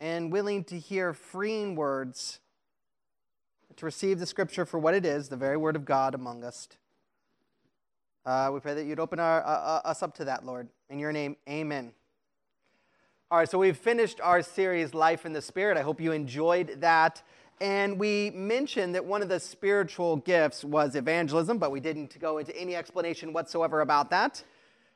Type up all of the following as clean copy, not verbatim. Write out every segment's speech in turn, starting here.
and willing to hear freeing words, to receive the Scripture for what it is, the very Word of God among us. We pray that you'd open us up to that, Lord. In your name, amen. All right, so we've finished our series, Life in the Spirit. I hope you enjoyed that. And we mentioned that one of the spiritual gifts was evangelism, but we didn't go into any explanation whatsoever about that.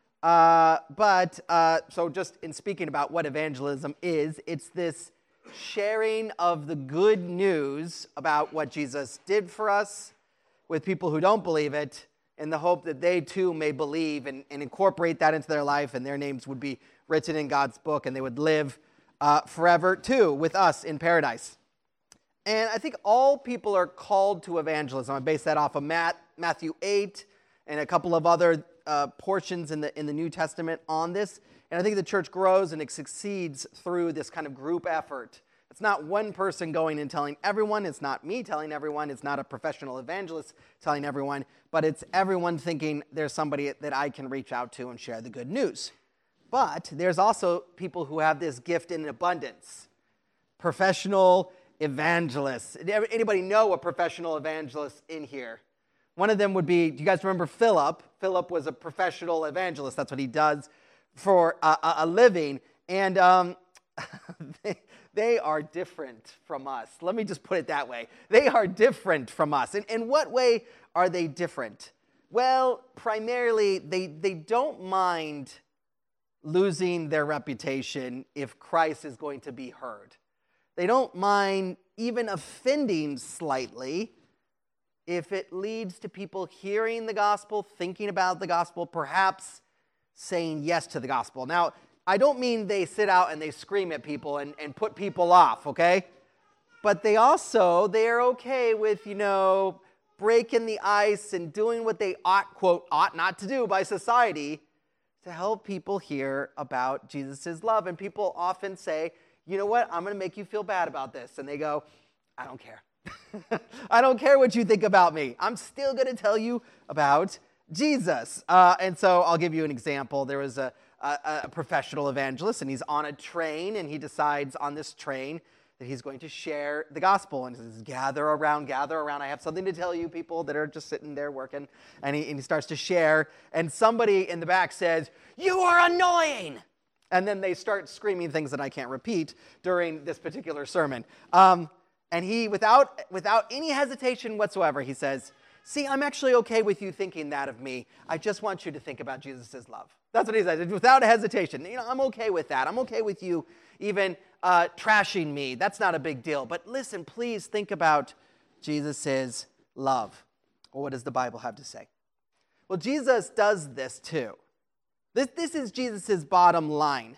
So just in speaking about what evangelism is, it's this sharing of the good news about what Jesus did for us with people who don't believe it, in the hope that they too may believe and incorporate that into their life, and their names would be written in God's book, and they would live forever too with us in paradise. And I think all people are called to evangelism. I base that off of Matthew 8 and a couple of other portions in the New Testament on this. And I think the church grows and it succeeds through this kind of group effort. It's not one person going and telling everyone. It's not me telling everyone. It's not a professional evangelist telling everyone. But it's everyone thinking there's somebody that I can reach out to and share the good news. But there's also people who have this gift in abundance. Professional evangelists. Anybody know a professional evangelist in here? One of them would be, do you guys remember Philip? Philip was a professional evangelist. That's what he does for a living. And they are different from us. Let me just put it that way. They are different from us. In what way are they different? Well, primarily, they don't mind losing their reputation if Christ is going to be heard. They don't mind even offending slightly if it leads to people hearing the gospel, thinking about the gospel, perhaps saying yes to the gospel. Now, I don't mean they sit out and they scream at people and put people off, okay? But they're okay with, breaking the ice and doing what they ought not to do by society to help people hear about Jesus' love. And people often say, you know what, I'm going to make you feel bad about this. And they go, I don't care. I don't care what you think about me. I'm still going to tell you about Jesus. And so I'll give you an example. There was a professional evangelist, and he's on a train, and he decides on this train that he's going to share the gospel. And he says, gather around. I have something to tell you, people that are just sitting there working. And he starts to share, and somebody in the back says, you are annoying. And then they start screaming things that I can't repeat during this particular sermon. And he, without any hesitation whatsoever, he says, see, I'm actually okay with you thinking that of me. I just want you to think about Jesus' love. That's what he says, without hesitation. I'm okay with that. I'm okay with you even trashing me. That's not a big deal. But listen, please think about Jesus' love. Well, what does the Bible have to say? Well, Jesus does this too. This is Jesus' bottom line.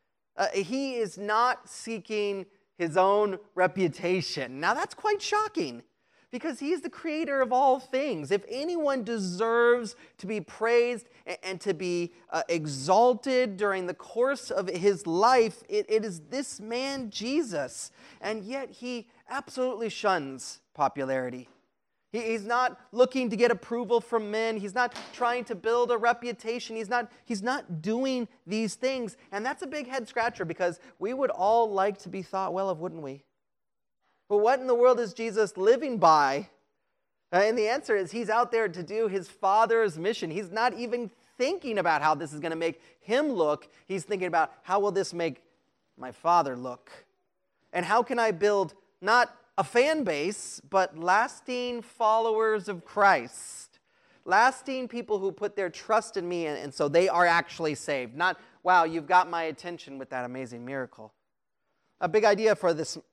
He is not seeking his own reputation. Now, that's quite shocking, because he's the creator of all things. If anyone deserves to be praised and to be exalted during the course of his life, it is this man, Jesus. And yet he absolutely shuns popularity. He's not looking to get approval from men. He's not trying to build a reputation. He's not doing these things. And that's a big head scratcher, because we would all like to be thought well of, wouldn't we? But what in the world is Jesus living by? And the answer is he's out there to do his Father's mission. He's not even thinking about how this is going to make him look. He's thinking about, how will this make my Father look? And how can I build not a fan base, but lasting followers of Christ? Lasting people who put their trust in me, and so they are actually saved. Not, wow, you've got my attention with that amazing miracle. A big idea for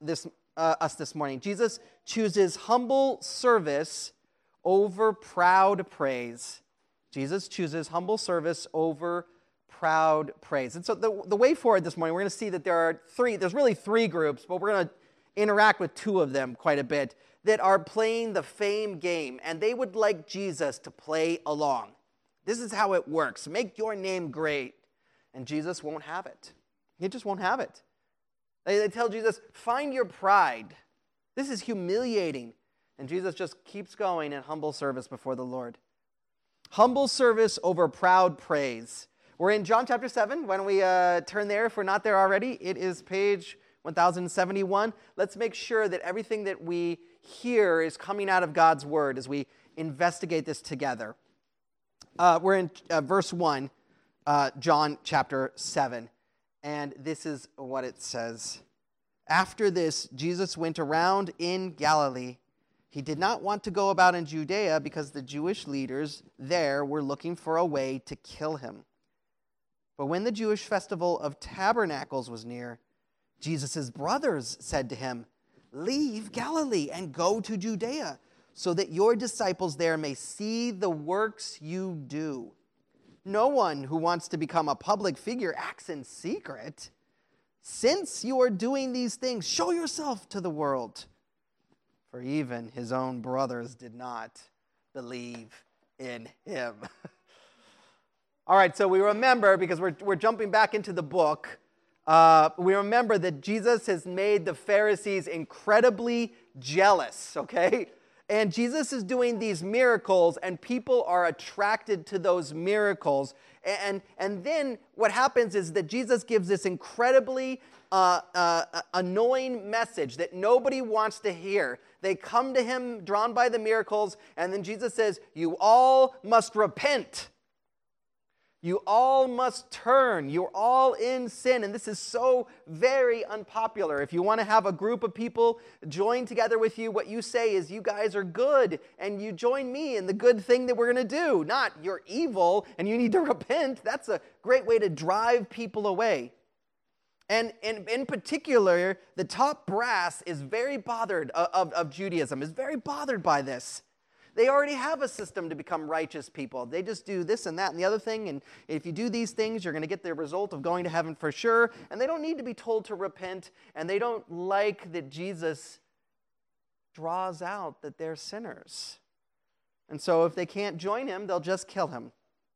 us this morning. Jesus chooses humble service over proud praise. Jesus chooses humble service over proud praise. And so the way forward this morning, we're going to see that there's really three groups, but we're going to interact with two of them quite a bit, that are playing the fame game, and they would like Jesus to play along. This is how it works. Make your name great. And Jesus won't have it. He just won't have it. They tell Jesus, find your pride. This is humiliating. And Jesus just keeps going in humble service before the Lord. Humble service over proud praise. We're in John chapter 7. Why don't we turn there if we're not there already? It is page 1071. Let's make sure that everything that we hear is coming out of God's word as we investigate this together. We're in verse 1, John chapter 7. And this is what it says. After this, Jesus went around in Galilee. He did not want to go about in Judea because the Jewish leaders there were looking for a way to kill him. But when the Jewish festival of tabernacles was near, Jesus' brothers said to him, "Leave Galilee and go to Judea, so that your disciples there may see the works you do. No one who wants to become a public figure acts in secret. Since you are doing these things, show yourself to the world." For even his own brothers did not believe in him. All right, so we remember, because we're jumping back into the book, we remember that Jesus has made the Pharisees incredibly jealous, okay? And Jesus is doing these miracles, and people are attracted to those miracles. And then what happens is that Jesus gives this incredibly annoying message that nobody wants to hear. They come to him drawn by the miracles, and then Jesus says, "You all must repent. You all must turn. You're all in sin." And this is so very unpopular. If you want to have a group of people join together with you, what you say is, "You guys are good, and you join me in the good thing that we're going to do." Not, "You're evil, and you need to repent." That's a great way to drive people away. And in particular, the top brass is very bothered of Judaism, is very bothered by this. They already have a system to become righteous people. They just do this and that and the other thing, and if you do these things, you're going to get the result of going to heaven for sure, and they don't need to be told to repent, and they don't like that Jesus draws out that they're sinners. And so if they can't join him, they'll just kill him.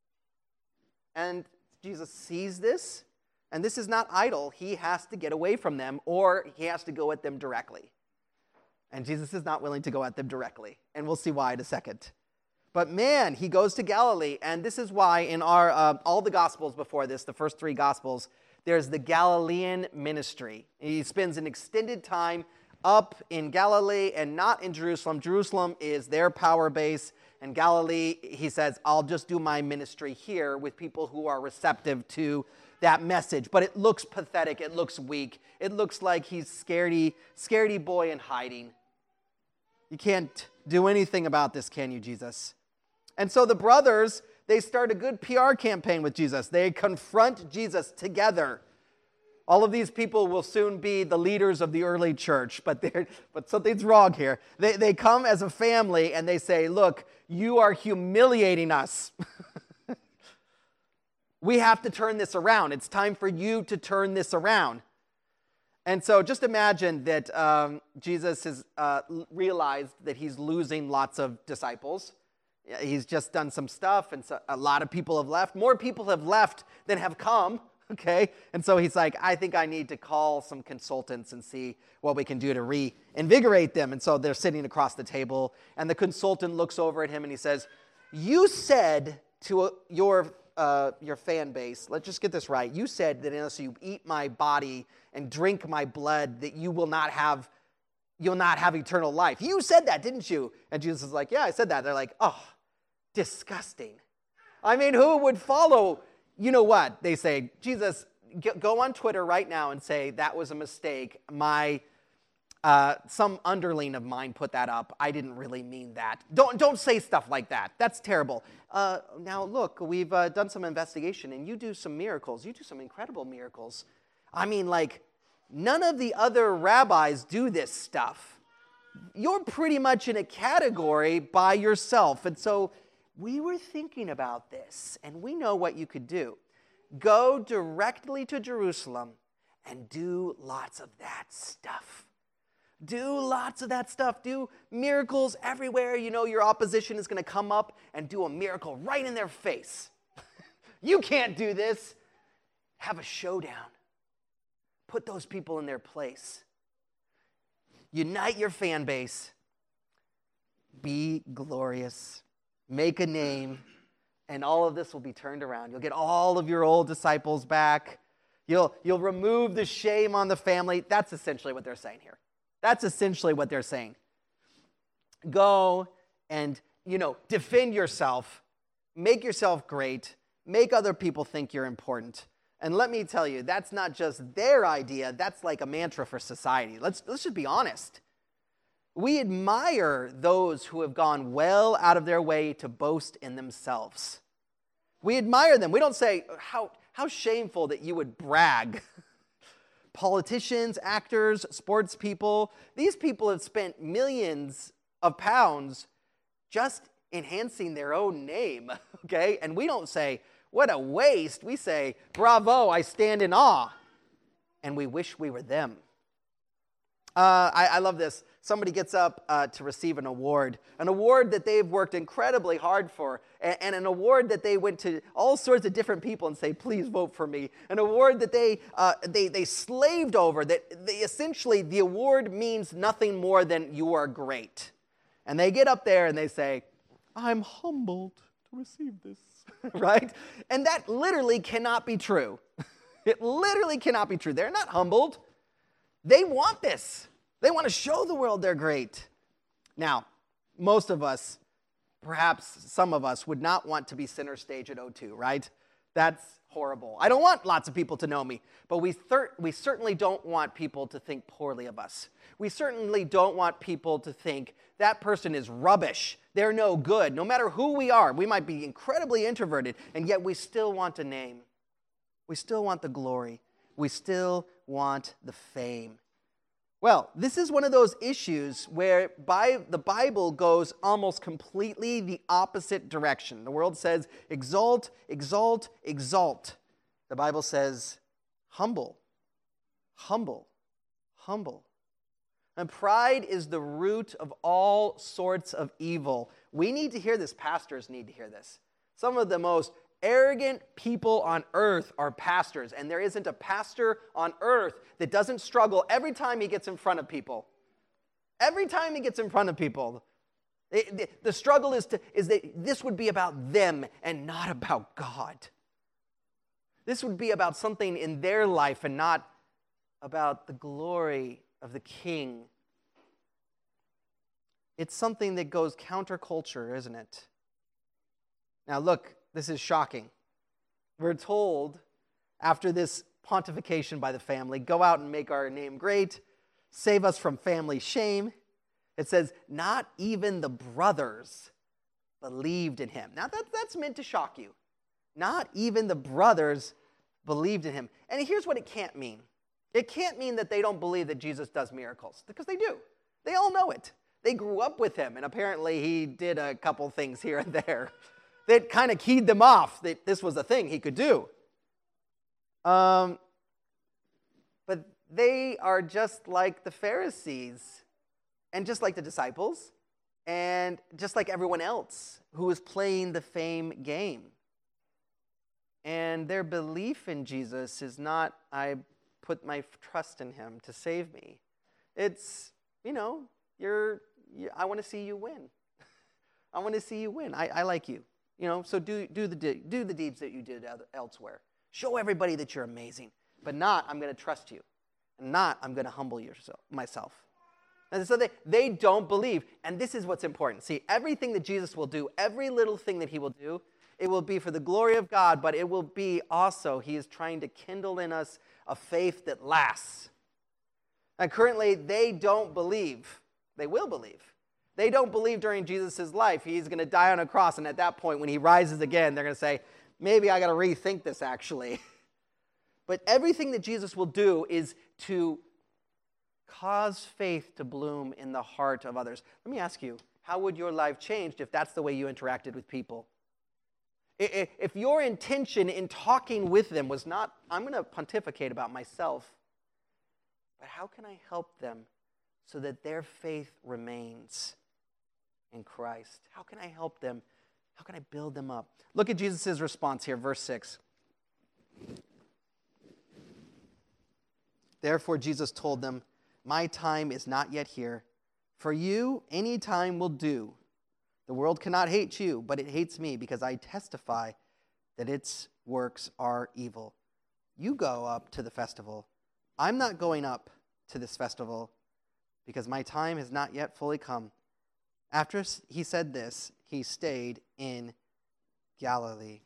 And Jesus sees this, and this is not idle. He has to get away from them, or he has to go at them directly. And Jesus is not willing to go at them directly. And we'll see why in a second. But man, he goes to Galilee. And this is why in our all the Gospels before this, the first three Gospels, there's the Galilean ministry. He spends an extended time up in Galilee and not in Jerusalem. Jerusalem is their power base. And Galilee, he says, "I'll just do my ministry here with people who are receptive to that message." But it looks pathetic. It looks weak. It looks like he's scaredy boy in hiding. You can't do anything about this, can you, Jesus? And so the brothers, they start a good PR campaign with Jesus. They confront Jesus together. All of these people will soon be the leaders of the early church, but something's wrong here. They come as a family and they say, "Look, you are humiliating us. We have to turn this around. It's time for you to turn this around." And so just imagine that Jesus has realized that he's losing lots of disciples. He's just done some stuff, and so a lot of people have left. More people have left than have come, okay? And so he's like, "I think I need to call some consultants and see what we can do to reinvigorate them." And so they're sitting across the table, and the consultant looks over at him and he says, "You said to your fan base, let's just get this right. You said that unless you eat my body and drink my blood, that you'll not have eternal life. You said that, didn't you?" And Jesus is like, "Yeah, I said that." They're like, "Oh, disgusting." I mean, who would follow? You know what? They say, "Jesus, go on Twitter right now and say that was a mistake. Some underling of mine put that up. I didn't really mean that." Don't say stuff like that. That's terrible. Now look, we've done some investigation, and you do some miracles. You do some incredible miracles. I mean, like, none of the other rabbis do this stuff. You're pretty much in a category by yourself. And so we were thinking about this, and we know what you could do. Go directly to Jerusalem and do lots of that stuff. Do lots of that stuff. Do miracles everywhere. You know your opposition is going to come up and do a miracle right in their face. You can't do this. Have a showdown. Put those people in their place. Unite your fan base. Be glorious. Make a name. And all of this will be turned around. You'll get all of your old disciples back. You'll remove the shame on the family. That's essentially what they're saying here. That's essentially what they're saying. Go and, defend yourself. Make yourself great. Make other people think you're important. And let me tell you, that's not just their idea. That's like a mantra for society. Let's just be honest. We admire those who have gone well out of their way to boast in themselves. We admire them. We don't say, how shameful that you would brag. Politicians, actors, sports people, these people have spent millions of pounds just enhancing their own name, okay? And we don't say, what a waste. We say, bravo, I stand in awe. And we wish we were them. I love this. Somebody gets up to receive an award that they've worked incredibly hard for, and an award that they went to all sorts of different people and say, please vote for me. An award that they slaved over, essentially the award means nothing more than you are great. And they get up there and they say, I'm humbled to receive this, right? And that literally cannot be true. It literally cannot be true. They're not humbled. They want this. They want to show the world they're great. Now, most of us, perhaps some of us, would not want to be center stage at O2, right? That's horrible. I don't want lots of people to know me, but we certainly don't want people to think poorly of us. We certainly don't want people to think that person is rubbish. They're no good. No matter who we are, we might be incredibly introverted, and yet we still want a name. We still want the glory. We still want the fame. Well, this is one of those issues where the Bible goes almost completely the opposite direction. The world says, exalt, exalt, exalt. The Bible says, humble, humble, humble. And pride is the root of all sorts of evil. We need to hear this. Pastors need to hear this. Some of the most arrogant people on earth are pastors, and there isn't a pastor on earth that doesn't struggle every time he gets in front of people. Every time he gets in front of people, the struggle is that this would be about them and not about God. This would be about something in their life and not about the glory of the King. It's something that goes counterculture, isn't it? Now look, this is shocking. We're told, after this pontification by the family, go out and make our name great, save us from family shame. It says, not even the brothers believed in him. Now that's meant to shock you. Not even the brothers believed in him. And here's what it can't mean. It can't mean that they don't believe that Jesus does miracles, because they do. They all know it. They grew up with him, and apparently he did a couple things here and there that kind of keyed them off that this was a thing he could do. But they are just like the Pharisees, and just like the disciples, and just like everyone else who is playing the fame game. And their belief in Jesus is not, I put my trust in him to save me. It's, I want to see you win. I want to see you win. I like you. So do the deeds that you did elsewhere. Show everybody that you're amazing. But not, I'm going to trust you. And not, I'm going to humble myself. And so they don't believe. And this is what's important. See, everything that Jesus will do, every little thing that he will do, it will be for the glory of God, but it will be also, he is trying to kindle in us a faith that lasts. And currently, they don't believe. They will believe. They don't believe during Jesus' life he's going to die on a cross, and at that point, when he rises again, they're going to say, maybe I got to rethink this, actually. But everything that Jesus will do is to cause faith to bloom in the heart of others. Let me ask you, how would your life change if that's the way you interacted with people? If your intention in talking with them was not, I'm going to pontificate about myself, but how can I help them so that their faith remains in Christ? How can I help them? How can I build them up? Look at Jesus' response here, verse 6. Therefore Jesus told them, my time is not yet here. For you, any time will do. The world cannot hate you, but it hates me because I testify that its works are evil. You go up to the festival. I'm not going up to this festival because my time has not yet fully come." After he said this, he stayed in Galilee.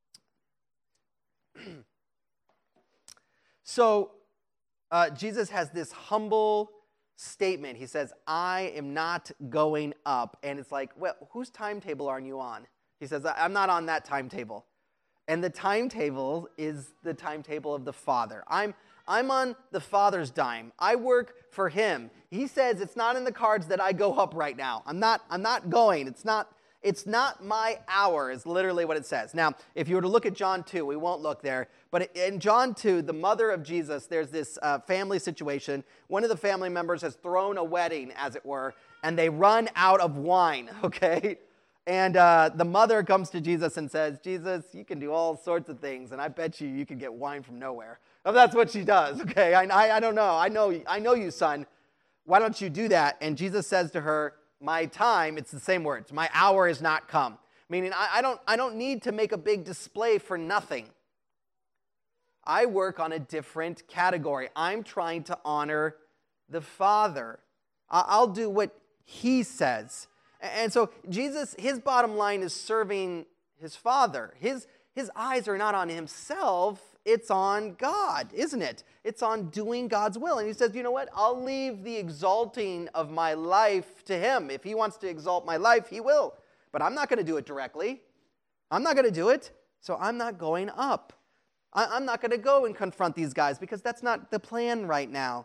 So Jesus has this humble statement. He says, "I am not going up." And it's like, well, whose timetable are you on? He says, "I'm not on that timetable." And the timetable is the timetable of the Father. I'm on the Father's dime. I work for him. He says it's not in the cards that I go up right now. I'm not going. It's not my hour, is literally what it says. Now, if you were to look at John 2, we won't look there, but in John 2, the mother of Jesus, there's this family situation. One of the family members has thrown a wedding, as it were, and they run out of wine, okay? And the mother comes to Jesus and says, "Jesus, you can do all sorts of things, and I bet you can get wine from nowhere." Oh, that's what she does, okay? I don't know. I know you, son. Why don't you do that? And Jesus says to her, "My time," it's the same words, "my hour is not come." Meaning, I don't need to make a big display for nothing. I work on a different category. I'm trying to honor the Father. I'll do what he says. And so Jesus, his bottom line is serving his Father. His eyes are not on himself, it's on God, isn't it? It's on doing God's will. And he says, you know what? I'll leave the exalting of my life to him. If he wants to exalt my life, he will. But I'm not going to do it directly. I'm not going to do it, so I'm not going up. I'm not going to go and confront these guys because that's not the plan right now.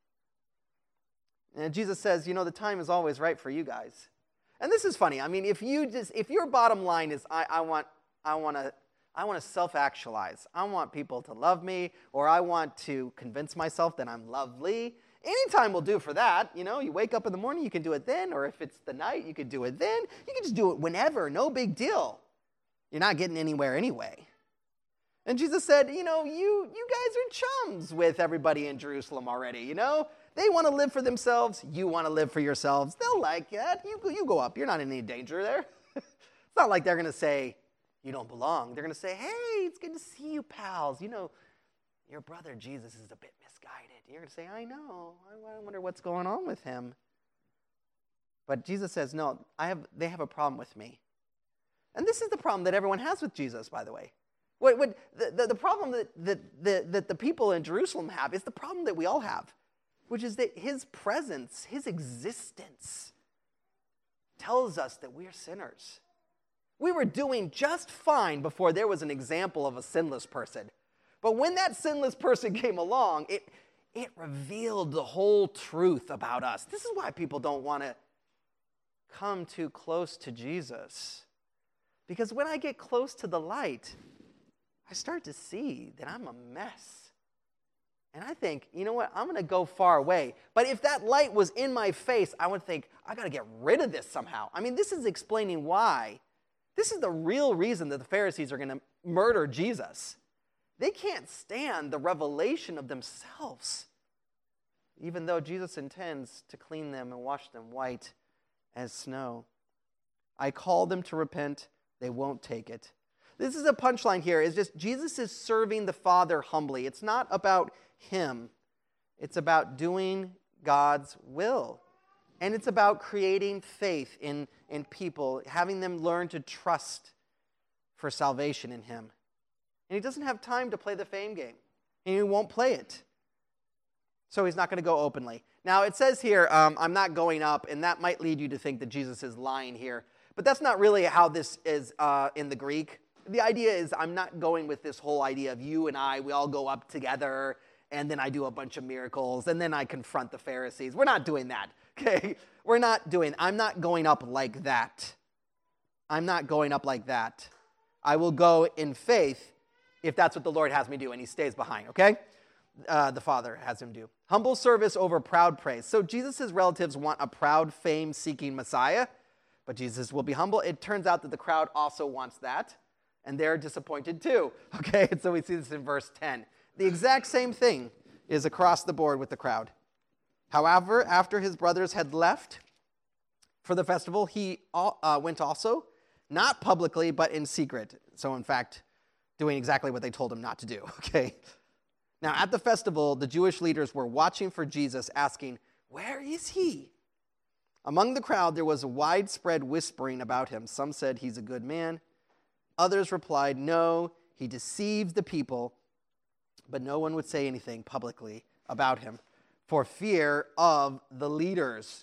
And Jesus says, the time is always right for you guys. And this is funny. I mean, if your bottom line is I want to self-actualize. I want people to love me, or I want to convince myself that I'm lovely. Anytime will do for that. You wake up in the morning, you can do it then, or if it's the night, you can do it then. You can just do it whenever, no big deal. You're not getting anywhere anyway. And Jesus said, you guys are chums with everybody in Jerusalem already, They want to live for themselves. You want to live for yourselves. They'll like that. You go up. You're not in any danger there. It's not like they're going to say, you don't belong. They're going to say, hey, it's good to see you, pals. Your brother Jesus is a bit misguided. You're going to say, I know. I wonder what's going on with him. But Jesus says, no, they have a problem with me. And this is the problem that everyone has with Jesus, by the way. The problem that the people in Jerusalem have is the problem that we all have, which is that his presence, his existence, tells us that we're sinners. We were doing just fine before there was an example of a sinless person. But when that sinless person came along, it revealed the whole truth about us. This is why people don't want to come too close to Jesus. Because when I get close to the light, I start to see that I'm a mess. And I think, you know what, I'm going to go far away. But if that light was in my face, I would think, I got to get rid of this somehow. I mean, this is explaining why. This is the real reason that the Pharisees are going to murder Jesus. They can't stand the revelation of themselves, even though Jesus intends to clean them and wash them white as snow. I call them to repent. They won't take it. This is a punchline here. It's just Jesus is serving the Father humbly. It's not about him. It's about doing God's will. And it's about creating faith in people, having them learn to trust for salvation in him. And he doesn't have time to play the fame game. And he won't play it. So he's not going to go openly. Now, it says here, I'm not going up, and that might lead you to think that Jesus is lying here. But that's not really how this is in the Greek. The idea is I'm not going with this whole idea of you and I, we all go up together, and then I do a bunch of miracles, and then I confront the Pharisees. We're not doing that, okay? I'm not going up like that. I'm not going up like that. I will go in faith if that's what the Lord has me do, and he stays behind, okay? The Father has him do. Humble service over proud praise. So Jesus' relatives want a proud, fame-seeking Messiah, but Jesus will be humble. It turns out that the crowd also wants that, and they're disappointed too, okay? And so we see this in verse 10. The exact same thing is across the board with the crowd. However, after his brothers had left for the festival, he went also, not publicly, but in secret. So in fact, doing exactly what they told him not to do, okay? Now, at the festival, the Jewish leaders were watching for Jesus, asking, "Where is he?" Among the crowd, there was a widespread whispering about him. Some said, "He's a good man." Others replied, "No, he deceives the people." But no one would say anything publicly about him for fear of the leaders.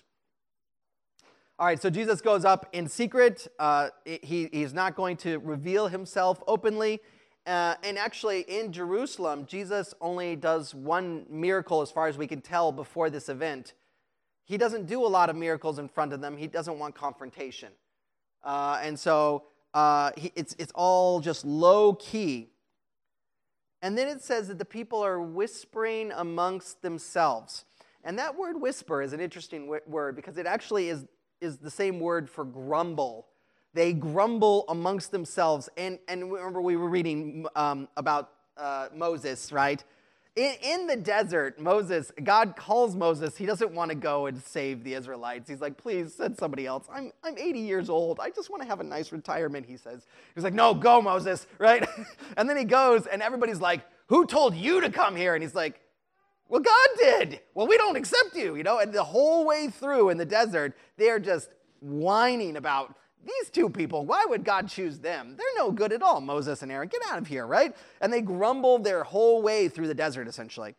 All right, so Jesus goes up in secret. He's not going to reveal himself openly. And actually, in Jerusalem, Jesus only does one miracle as far as we can tell before this event. He doesn't do a lot of miracles in front of them. He doesn't want confrontation. And so it's all just low key. And then it says that the people are whispering amongst themselves. And that word whisper is an interesting word because it actually is the same word for grumble. They grumble amongst themselves. And remember, we were reading about Moses, right? In the desert, God calls Moses. He doesn't want to go and save the Israelites. He's like, "Please send somebody else. I'm 80 years old. I just want to have a nice retirement," he says. He's like, "No, go, Moses," right? And then he goes, and everybody's like, "Who told you to come here?" And he's like, "Well, God did. Well, we don't accept you," And the whole way through in the desert, they're just whining about these two people. Why would God choose them? They're no good at all, Moses and Aaron. Get out of here, right? And they grumble their whole way through the desert, essentially.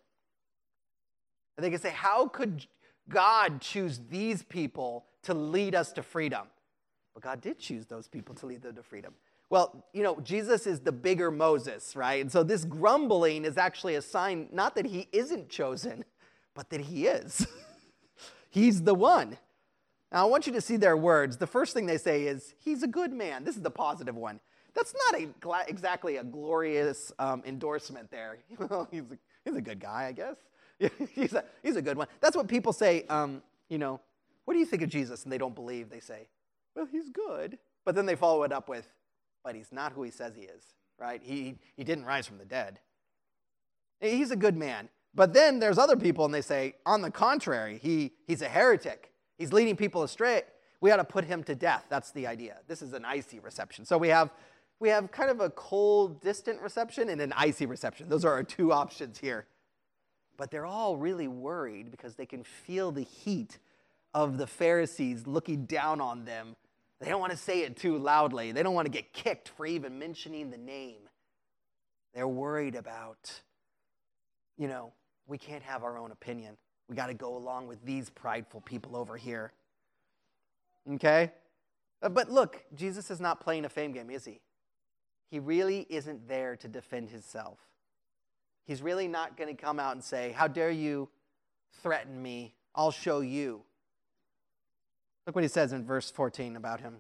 And they can say, how could God choose these people to lead us to freedom? But God did choose those people to lead them to freedom. Well, Jesus is the bigger Moses, right? And so this grumbling is actually a sign, not that he isn't chosen, but that he is. He's the one. Now, I want you to see their words. The first thing they say is, "He's a good man." This is the positive one. That's not exactly a glorious endorsement there. He's a good guy, I guess. He's a good one. That's what people say, "What do you think of Jesus?" And they don't believe. They say, "Well, he's good." But then they follow it up with, "But he's not who he says he is," right? He didn't rise from the dead. He's a good man. But then there's other people, and they say, on the contrary, he's a heretic. He's leading people astray. We ought to put him to death. That's the idea. This is an icy reception. So we have kind of a cold, distant reception and an icy reception. Those are our two options here. But they're all really worried because they can feel the heat of the Pharisees looking down on them. They don't want to say it too loudly. They don't want to get kicked for even mentioning the name. They're worried about, we can't have our own opinion. We got to go along with these prideful people over here. Okay? But look, Jesus is not playing a fame game, is he? He really isn't there to defend himself. He's really not going to come out and say, "How dare you threaten me? I'll show you." Look what he says in verse 14 about him.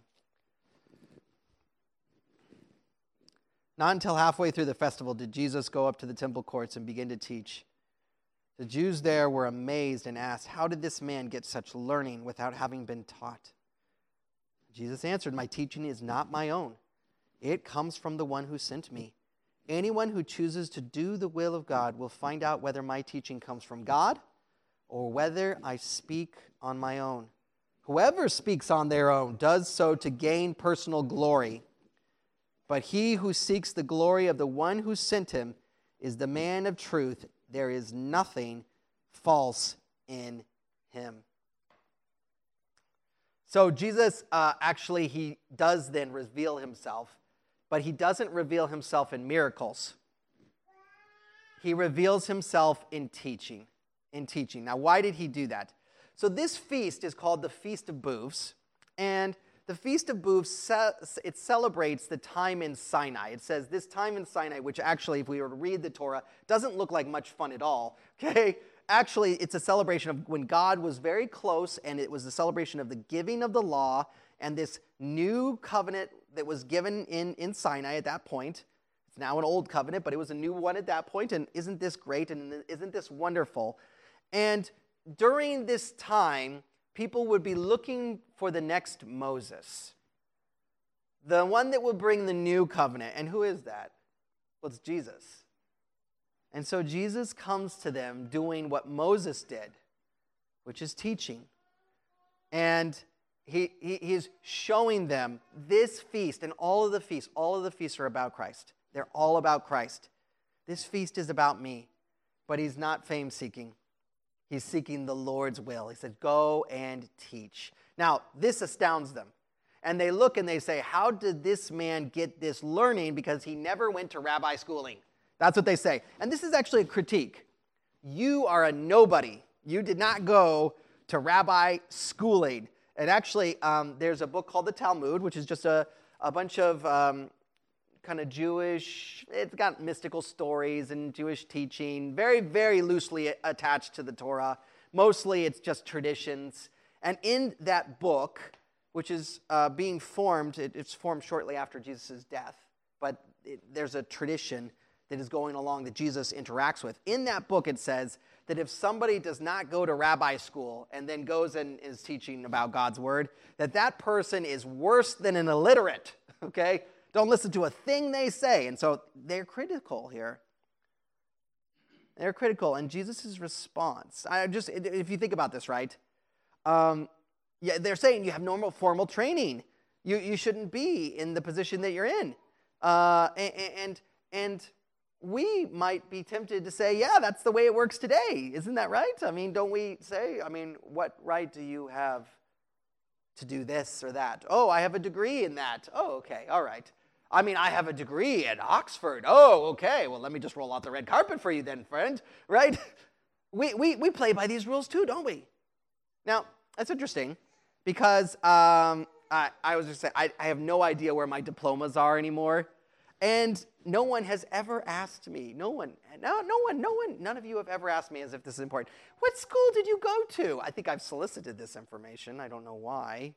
Not until halfway through the festival did Jesus go up to the temple courts and begin to teach. The Jews there were amazed and asked, "How did this man get such learning without having been taught?" Jesus answered, "My teaching is not my own. It comes from the one who sent me. Anyone who chooses to do the will of God will find out whether my teaching comes from God or whether I speak on my own. Whoever speaks on their own does so to gain personal glory. But he who seeks the glory of the one who sent him is the man of truth. There is nothing false in him." So Jesus, actually, he does then reveal himself, but he doesn't reveal himself in miracles. He reveals himself in teaching. Now, why did he do that? So this feast is called the Feast of Booths, and the Feast of Booths, it celebrates the time in Sinai. It says this time in Sinai, which actually, if we were to read the Torah, doesn't look like much fun at all, okay? Actually, it's a celebration of when God was very close, and it was a celebration of the giving of the law and this new covenant that was given in Sinai at that point. It's now an old covenant, but it was a new one at that point, and isn't this great, and isn't this wonderful? And during this time, people would be looking for the next Moses, the one that will bring the new covenant. And who is that? Well, it's Jesus. And so Jesus comes to them doing what Moses did, which is teaching. And he's showing them this feast and all of the feasts are about Christ. They're all about Christ. This feast is about me. but he's not fame-seeking. He's seeking the Lord's will. He said, go and teach. Now, this astounds them. And they look and they say, how did this man get this learning? Because he never went to rabbi schooling. That's what they say. And this is actually a critique. You are a nobody. You did not go to rabbi schooling. And actually, there's a book called the Talmud, which is just a bunch of kind of Jewish, it's got mystical stories and Jewish teaching, very, very loosely attached to the Torah. Mostly it's just traditions. And in that book, which is being formed, it's formed shortly after Jesus' death, but there's a tradition that is going along that Jesus interacts with. In that book, it says that if somebody does not go to rabbi school and then goes and is teaching about God's word, that person is worse than an illiterate, okay? Don't listen to a thing they say. And so they're critical here. They're critical. And Jesus' response, if you think about this, right? Yeah, they're saying you have normal formal training. You shouldn't be in the position that you're in. And we might be tempted to say, yeah, that's the way it works today. Isn't that right? I mean, don't we say, what right do you have to do this or that? Oh, I have a degree in that. Oh, okay, all right. I have a degree at Oxford. Oh, okay, well, let me just roll out the red carpet for you then, friend, right? We play by these rules too, don't we? Now, that's interesting because I was just saying, I have no idea where my diplomas are anymore. And no one has ever asked me, no one, none of you have ever asked me as if this is important. What school did you go to? I think I've solicited this information. I don't know why.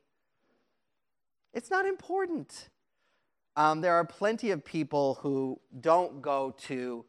It's not important. There are plenty of people who don't go to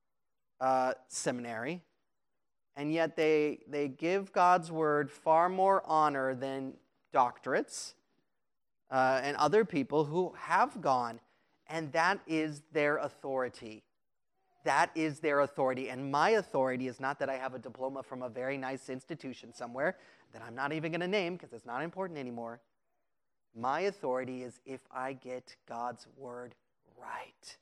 seminary, and yet they give God's word far more honor than doctorates and other people who have gone. And that is their authority. That is their authority. And my authority is not that I have a diploma from a very nice institution somewhere that I'm not even going to name because it's not important anymore. My authority is if I get God's word right.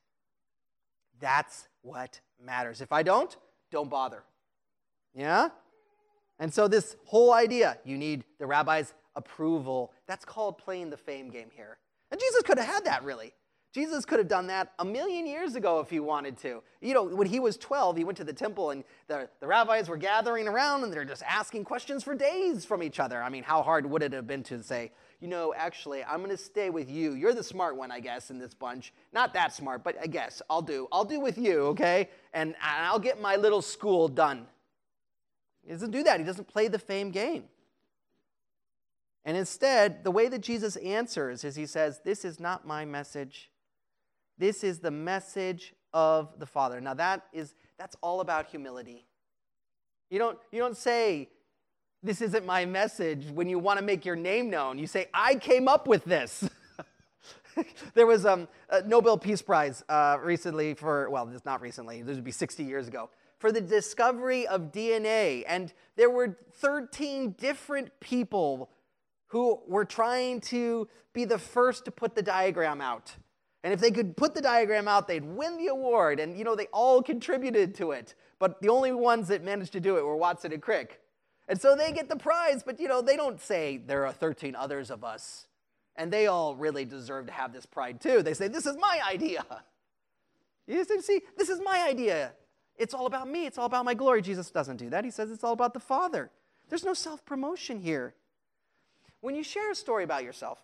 That's what matters. If I don't bother. Yeah? And so this whole idea, you need the rabbi's approval, that's called playing the fame game here. And Jesus could have had that, really. Jesus could have done that 1,000,000 years ago if he wanted to. When he was 12, he went to the temple and the rabbis were gathering around and they're just asking questions for days from each other. How hard would it have been to say, actually, I'm going to stay with you. You're the smart one, I guess, in this bunch. Not that smart, but I guess I'll do with you, okay? And I'll get my little school done. He doesn't do that. He doesn't play the fame game. And instead, the way that Jesus answers is he says, this is not my message. This is the message of the Father. Now that's all about humility. You don't say, this isn't my message when you want to make your name known. You say, I came up with this. There was a Nobel Peace Prize recently it's not recently, this would be 60 years ago, for the discovery of DNA. And there were 13 different people who were trying to be the first to put the diagram out. And if they could put the diagram out, they'd win the award. And, they all contributed to it. But the only ones that managed to do it were Watson and Crick. And so they get the prize, but, they don't say there are 13 others of us. And they all really deserve to have this pride too. They say, this is my idea. You see, this is my idea. It's all about me. It's all about my glory. Jesus doesn't do that. He says it's all about the Father. There's no self-promotion here. When you share a story about yourself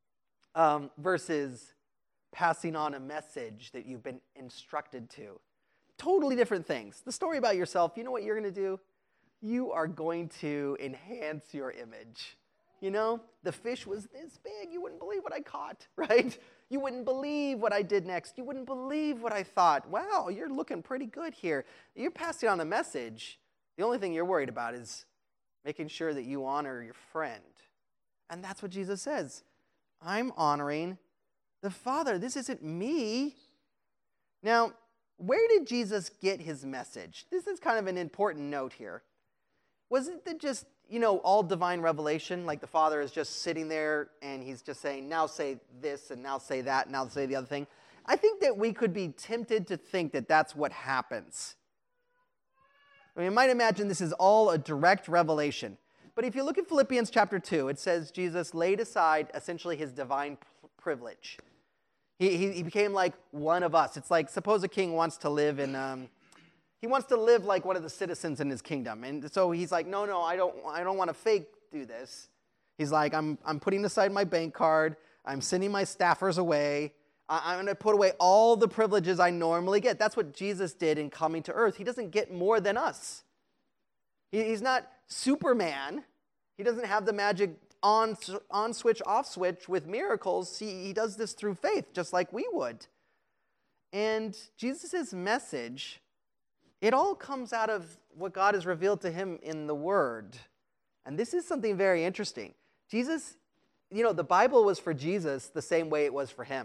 versus passing on a message that you've been instructed to, totally different things. The story about yourself, you know what you're going to do? You are going to enhance your image. The fish was this big. You wouldn't believe what I caught, right? You wouldn't believe what I did next. You wouldn't believe what I thought. Wow, you're looking pretty good here. You're passing on a message. The only thing you're worried about is making sure that you honor your friend. And that's what Jesus says. I'm honoring the Father. This isn't me. Now, where did Jesus get his message? This is kind of an important note here. Was it just, all divine revelation, like the Father is just sitting there and he's just saying, now say this and now say that and now say the other thing? I think that we could be tempted to think that that's what happens. I mean, you might imagine this is all a direct revelation. But if you look at Philippians chapter 2, it says Jesus laid aside essentially his divine privilege. He became like one of us. It's like, suppose a king wants to live in, he wants to live like one of the citizens in his kingdom. And so he's like, no, I don't want to fake do this. He's like, I'm putting aside my bank card. I'm sending my staffers away. I'm going to put away all the privileges I normally get. That's what Jesus did in coming to earth. He doesn't get more than us. He's not Superman. He doesn't have the magic on switch, off switch with miracles. He does this through faith, just like we would. And Jesus' message, it all comes out of what God has revealed to him in the Word. And this is something very interesting. Jesus, the Bible was for Jesus the same way it was for him.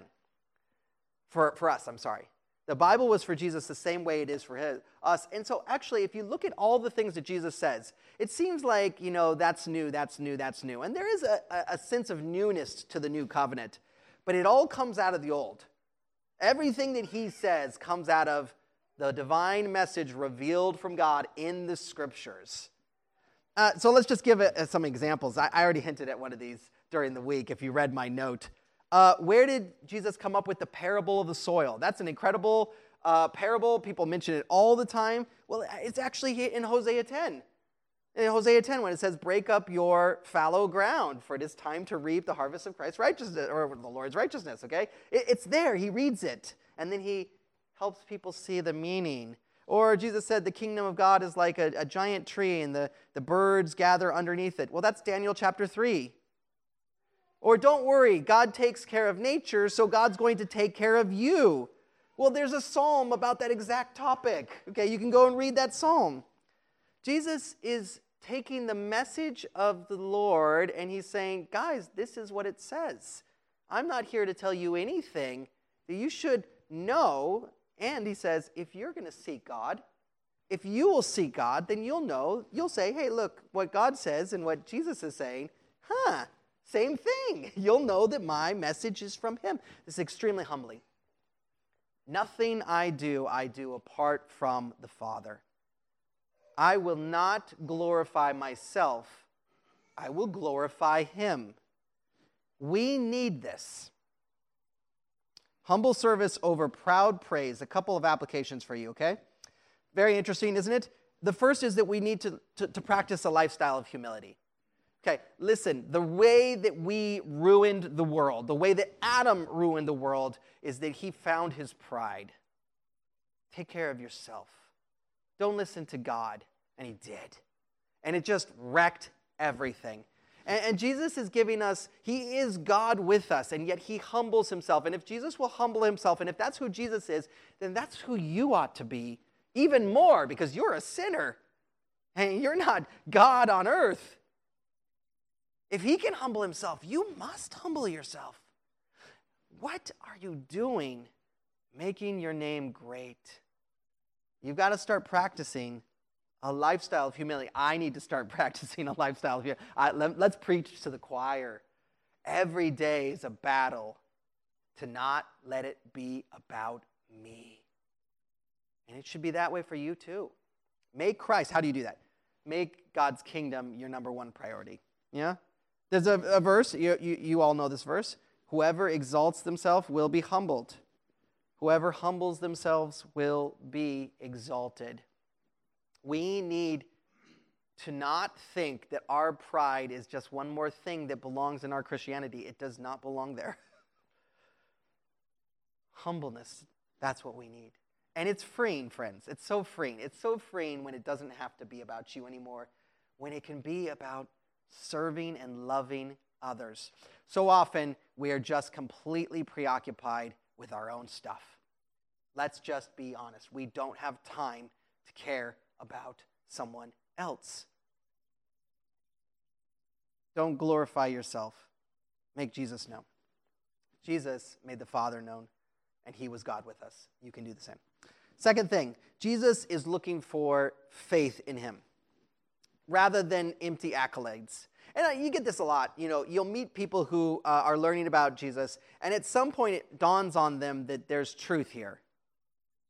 For us, I'm sorry. The Bible was for Jesus the same way it is for us. And so actually, if you look at all the things that Jesus says, it seems like, that's new, that's new, that's new. And there is a sense of newness to the new covenant. But it all comes out of the old. Everything that he says comes out of the divine message revealed from God in the Scriptures. So let's just give some examples. I already hinted at one of these during the week if you read my note. Where did Jesus come up with the parable of the soil? That's an incredible parable. People mention it all the time. Well, it's actually in Hosea 10. In Hosea 10, when it says, break up your fallow ground, for it is time to reap the harvest of Christ's righteousness, or the Lord's righteousness, okay? It's there. He reads it, and then he helps people see the meaning. Or Jesus said the kingdom of God is like a giant tree, and the birds gather underneath it. Well, that's Daniel chapter 3. Or don't worry, God takes care of nature, so God's going to take care of you. Well, there's a psalm about that exact topic. Okay, you can go and read that psalm. Jesus is taking the message of the Lord and he's saying, guys, this is what it says. I'm not here to tell you anything that you should know. And he says, if you're going to seek God, if you will seek God, then you'll say, hey, look, what God says and what Jesus is saying, same thing. You'll know that my message is from him. This is extremely humbling. Nothing I do apart from the Father. I will not glorify myself. I will glorify him. We need this. Humble service over proud praise. A couple of applications for you, okay? Very interesting, isn't it? The first is that we need to practice a lifestyle of humility. Okay, listen, the way that we ruined the world, the way that Adam ruined the world, is that he found his pride. Take care of yourself. Don't listen to God. And he did. And it just wrecked everything. And Jesus is giving us, he is God with us, and yet he humbles himself. And if Jesus will humble himself, and if that's who Jesus is, then that's who you ought to be even more, because you're a sinner. And you're not God on earth. If he can humble himself, you must humble yourself. What are you doing making your name great? You've got to start practicing a lifestyle of humility. I need to start practicing a lifestyle of humility. Let's preach to the choir. Every day is a battle to not let it be about me. And it should be that way for you too. Make Christ, how do you do that? Make God's kingdom your number one priority. Yeah? There's a verse, you all know this verse. Whoever exalts themselves will be humbled. Whoever humbles themselves will be exalted. We need to not think that our pride is just one more thing that belongs in our Christianity. It does not belong there. Humbleness, that's what we need. And it's freeing, friends. It's so freeing. It's so freeing when it doesn't have to be about you anymore, when it can be about serving and loving others. So often, we are just completely preoccupied with our own stuff. Let's just be honest. We don't have time to care about someone else. Don't glorify yourself. Make Jesus known. Jesus made the Father known, and he was God with us. You can do the same. Second thing, Jesus is looking for faith in him rather than empty accolades. And you get this a lot. You'll meet people who are learning about Jesus, and at some point it dawns on them that there's truth here.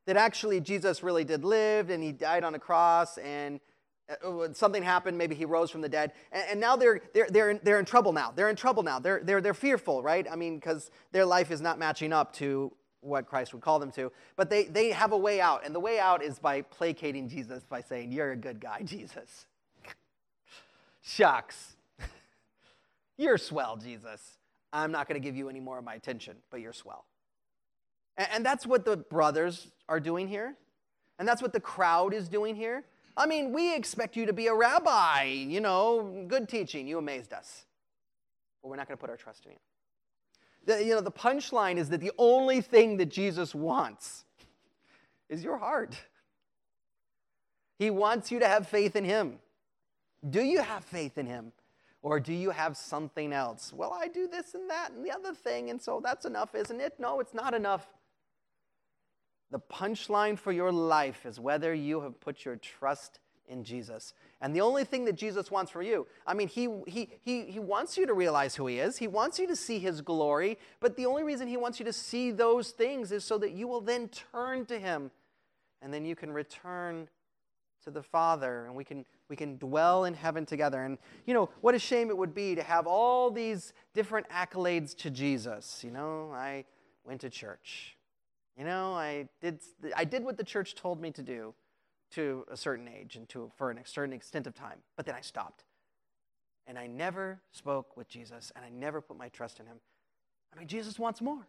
that actually Jesus really did live and he died on a cross and something happened, maybe he rose from the dead, and now they're in trouble now. They're in trouble now. They're fearful, right? I mean, because their life is not matching up to what Christ would call them to. But they have a way out, and the way out is by placating Jesus, by saying, "You're a good guy, Jesus." Shucks. You're swell, Jesus. I'm not going to give you any more of my attention, but you're swell. And that's what the brothers are doing here. And that's what the crowd is doing here. I mean, we expect you to be a rabbi, good teaching. You amazed us. But we're not going to put our trust in you. The punchline is that the only thing that Jesus wants is your heart. He wants you to have faith in him. Do you have faith in him? Or do you have something else? Well, I do this and that and the other thing, and so that's enough, isn't it? No, it's not enough. The punchline for your life is whether you have put your trust in Jesus. And the only thing that Jesus wants for you, I mean, he wants you to realize who he is. He wants you to see his glory. But the only reason he wants you to see those things is so that you will then turn to him. And then you can return to the Father, and we can dwell in heaven together. And, what a shame it would be to have all these different accolades to Jesus. I went to church. I did what the church told me to do to a certain age and for a certain extent of time, but then I stopped. And I never spoke with Jesus, and I never put my trust in him. I mean, Jesus wants more.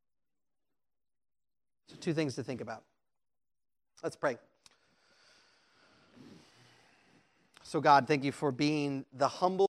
So 2 things to think about. Let's pray. So God, thank you for being the humble